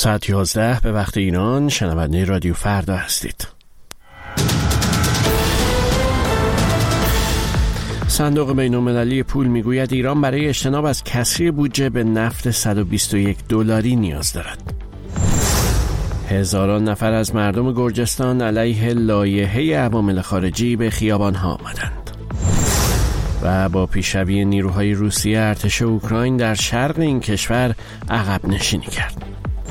ساعت 11 به وقت ایران، شنونده رادیو فردا هستید. صندوق بین‌المللی پول میگوید ایران برای اجتناب از کسری بودجه به نفت $121 نیاز دارد. هزاران نفر از مردم گرجستان علیه لایحه عوامل خارجی به خیابان‌ها آمدند. و با پیشروی نیروهای روسیه ارتش اوکراین در شرق این کشور عقب نشینی کرد.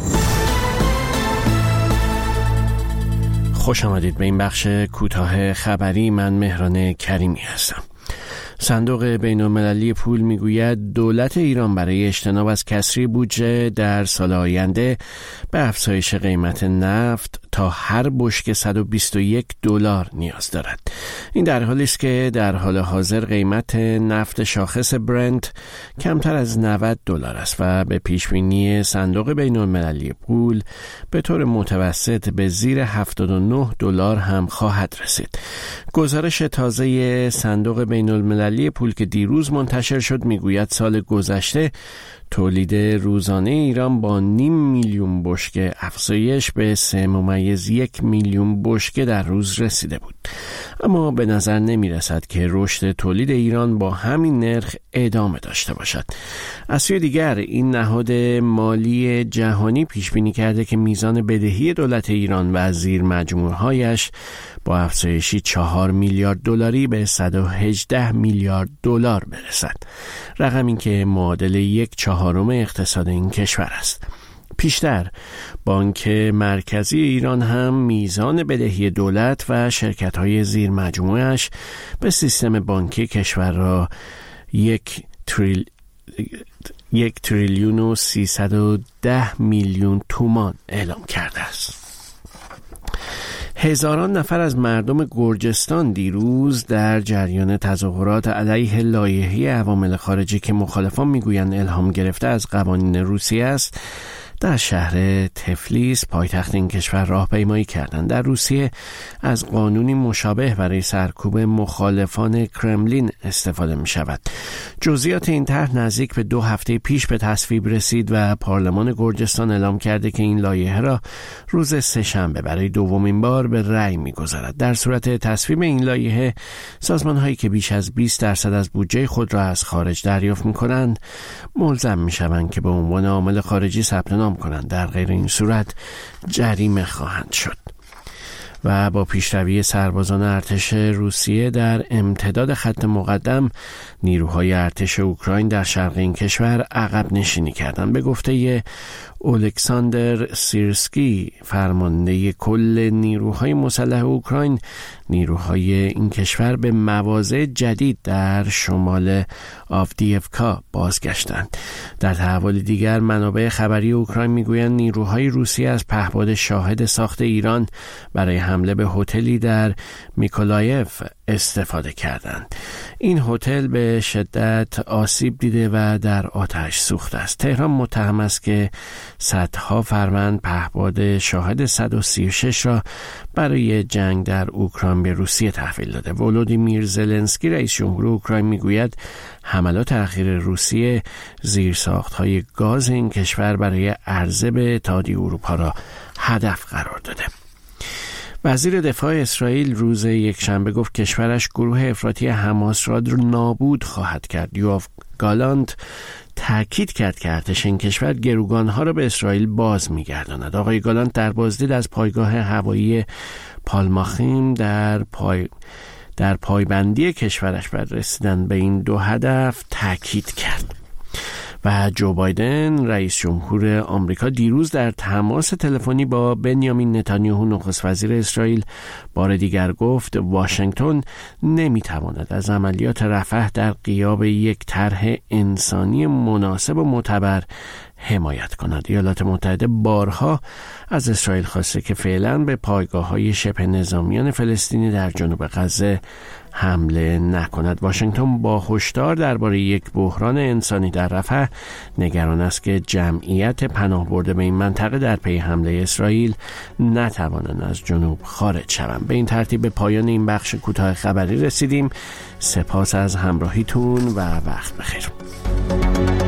خوش آمدید به این بخش کوتاه خبری. من مهران کریمی هستم. صندوق بین‌المللی پول میگوید دولت ایران برای اجتناب از کسری بودجه در سال آینده به افزایش قیمت نفت تا هر بشکه $121 نیاز دارد. این در حالی است که در حال حاضر قیمت نفت شاخص برنت کمتر از $90 است و به پیشبینی صندوق بین‌المللی پول به طور متوسط به زیر $79 هم خواهد رسید. گزارش تازه صندوق بین‌المللی پول که دیروز منتشر شد میگوید سال گذشته تولید روزانه ایران با 0.5 میلیون بشکه افزایش به 3.1 میلیون بشکه در روز رسیده بود. اما به نظر نمی رسد که رشد تولید ایران با همین نرخ ادامه داشته باشد. از سوی دیگر این نهاد مالی جهانی پیش بینی کرده که میزان بدهی دولت ایران و زیر مجموعهایش با افزایشی $4 میلیارد به $118 میلیارد برسد. رقمی که معادل 1/4 اقتصاد این کشور است. پیشتر بانک مرکزی ایران هم میزان بدهی دولت و شرکت‌های زیر مجموعه‌اش به سیستم بانکی کشور را 1,310 میلیون تومان اعلام کرده است. هزاران نفر از مردم گرجستان دیروز در جریان تظاهرات علیه لایحه عوامل خارجی که مخالفان میگویند الهام گرفته از قوانین روسیه است در شهر تفلیس پایتخت این کشور راهپیمایی کردند. در روسیه از قانونی مشابه برای سرکوب مخالفان کرملین استفاده می شود. جزئیات این طرح نزدیک به 2 هفته پیش به تصویب رسید و پارلمان گرجستان اعلام کرده که این لایحه را روز سه‌شنبه برای دومین بار به رأی می‌گذارد. در صورت تصویب این لایحه سازمان‌هایی که بیش از 20% از بودجه خود را از خارج دریافت می‌کنند ملزم می‌شوند که به عنوان عامل خارجی ثبت نام کنند. در غیر این صورت جریمه خواهند شد. و با پیشروی سربازان ارتش روسیه در امتداد خط مقدم نیروهای ارتش اوکراین در شرق این کشور عقب نشینی کردند. به گفته اولکساندر سیرسکی فرمانده کل نیروهای مسلح اوکراین، نیروهای این کشور به مواضع جدید در شمال آفدیفکا بازگشتند. در تحول دیگر منابع خبری اوکراین میگویند نیروهای روسیه از پهپاد شاهد ساخت ایران برای حمله به هتلی در میکولایف استفاده کردند. این هتل به شدت آسیب دیده و در آتش سوخته است. تهران متهم است که صدها فروند پهپاد شاهد 136 را برای جنگ در اوکراین به روسیه تحویل داده. ولودیمیر زلنسکی رئیس جمهور اوکراین میگوید حملات اخیر روسیه زیرساخت‌های گاز این کشور برای عرضه به اتحادیه اروپا را هدف قرار داده. وزیر دفاع اسرائیل روز یکشنبه گفت کشورش گروه افراطی حماس را نابود خواهد کرد. یوآف گالانت تأکید کرد که ارتش این کشور گروگانها را به اسرائیل باز می‌گرداند. آقای گالانت در بازدید از پایگاه هوایی پالماخیم در پایبندی کشورش بر رسیدن به این 2 هدف تأکید کرد. و جو بایدن رئیس جمهور آمریکا دیروز در تماس تلفنی با بنیامین نتانیاهو نخست وزیر اسرائیل بار دیگر گفت واشنگتن نمیتواند از عملیات رفح در غیاب یک طرح انسانی مناسب و معتبر حمایت کند. ایالات متحده بارها از اسرائیل خواسته که فعلا به پایگاه‌های شبه نظامیان فلسطینی در جنوب غزه حمله نکند. واشنگتن با هشدار درباره یک بحران انسانی در رفح نگران است که جمعیت پناه برده به این منطقه در پی حمله اسرائیل نتوانند از جنوب خارج شوند. به این ترتیب به پایان این بخش کوتاه خبری رسیدیم. سپاس از همراهیتون و وقت بخیر.